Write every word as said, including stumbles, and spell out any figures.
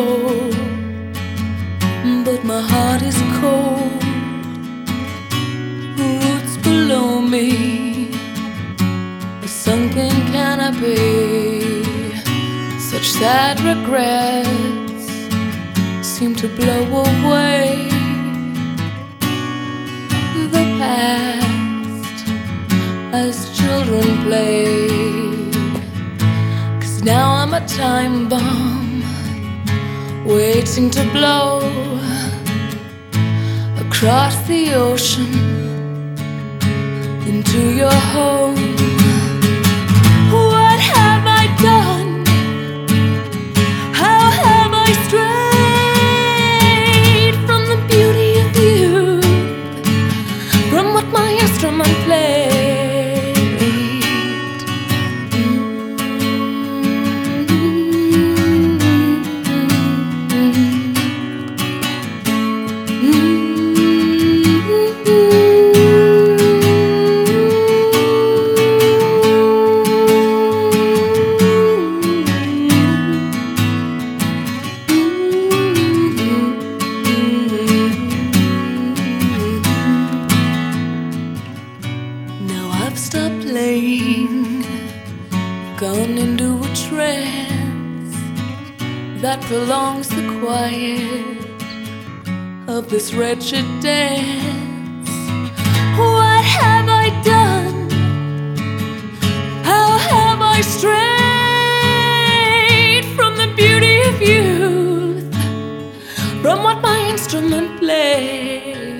bold, but my heart is cold. Roots below me, a sunken canopy. Such sad regrets seem to blow away the past as children played. 'Cause now I'm a time bomb waiting to blow across the ocean into your home. What have I done? How have I strayed from the beauty of you, from what my instrument played? I've stopped playing, gone into a trance that prolongs the quiet of this wretched dance. What have I done? How have I strayed from the beauty of youth, from what my instrument plays?